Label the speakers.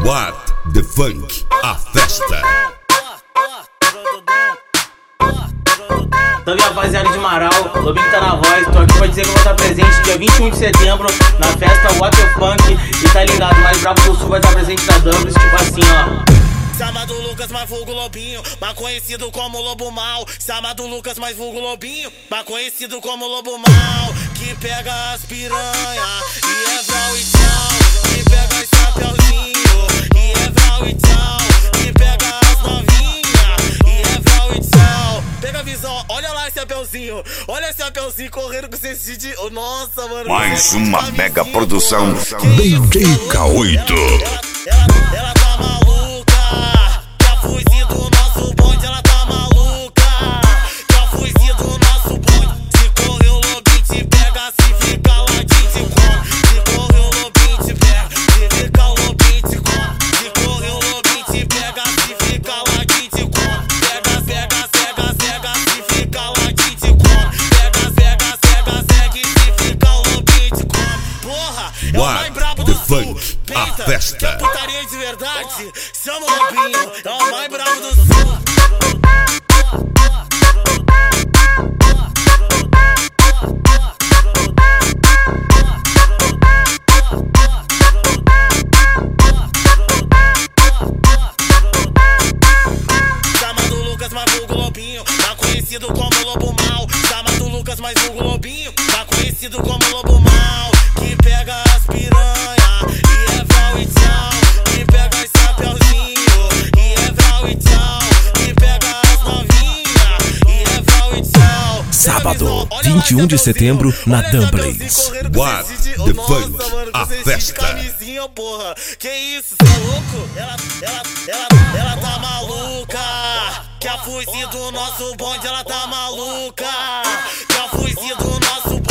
Speaker 1: What the Funk, a festa.
Speaker 2: Salve, rapaziada de Marau, Lobinho tá na voz. Tô aqui pra dizer que eu vou estar presente dia 21 de setembro na festa What the Funk. E tá ligado, mais brabo do sul vai estar presente na Dumbles, tipo assim, ó.
Speaker 3: Chamado Lucas, mais vulgo Lobinho, mais conhecido como Lobo Mal. Chamado Lucas, mais vulgo Lobinho, mais conhecido como Lobo Mal. Que pega as piranha e é vral e tchau. Que pega as chapeuzinho e é vral e tchau. Que pega as novinha e é vral e tchau. Pega a visão, olha lá esse chapeuzinho. Olha esse chapeuzinho correndo com esse Cid. Nossa, mano.
Speaker 1: Mais uma mega produção
Speaker 3: DJ
Speaker 1: K8.
Speaker 3: Ela tá maluca. Já fugi do nosso bonde, ela tá maluca. Já fugi do nosso bonde. Se correr o lobinho te pega, se fica ladinho te come. Se correr o lobinho te pega, se fica o lobinho te come. Se correr o lobinho te pega, se fica ladinho te come. Pega, pega, cega, cega, se fica ladinho te come. Pega, pega, cega, cega, se fica o lobinho te come. Porra, é o mais brabo do sul.
Speaker 1: A festa.
Speaker 3: Quer putaria de verdade? Chama o Lobinho, é o mais bravo do sul. Chamado Lucas, mais vulgo Lobinho, mais conhecido como Lobo Mal. Chamado Lucas, mais vulgo Lobinho, mais conhecido como Lobo Mal. Que pega as piranha e é vral e tchau. Que pega as chapeuzinho e é vral e tchau. Que pega as novinha e é vral e tchau.
Speaker 4: Sábado, 21 de setembro, na Dumbles.
Speaker 1: What the Funk, a festa.
Speaker 3: Camisinha, porra. Que isso, cê é louco? Ela tá maluca. Quer fugir do nosso bonde, ela tá maluca. Quer fugir do nosso